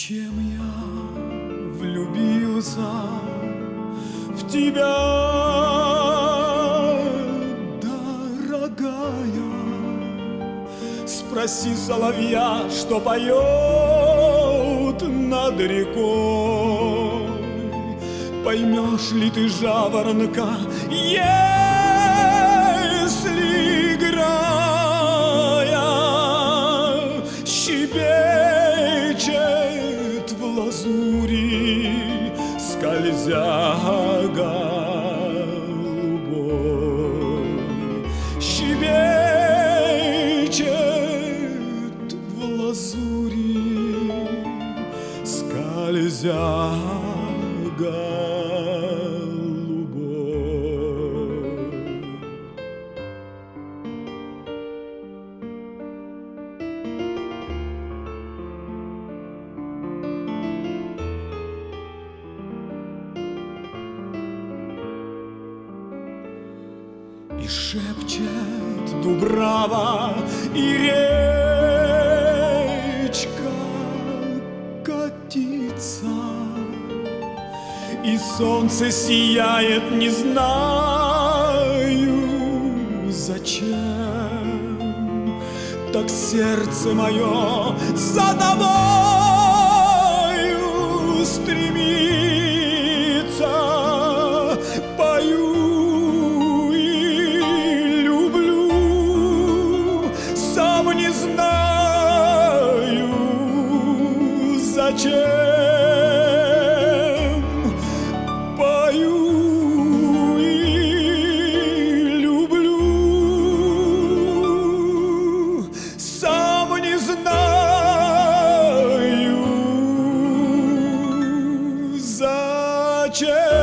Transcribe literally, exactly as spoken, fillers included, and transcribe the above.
Зачем я влюбился в тебя, дорогая? Спроси соловья, что поет над рекой. Поймешь ли ты жаворонка, если, играя, щебечет в лазури, скользя голубой? Щебечет в лазури, скользя голубой. И шепчет дубрава, и речка катится, и солнце сияет, не знаю зачем. Так сердце мое за тобою стремится. Пою и люблю, сам не знаю зачем. Пою и люблю, сам не знаю зачем.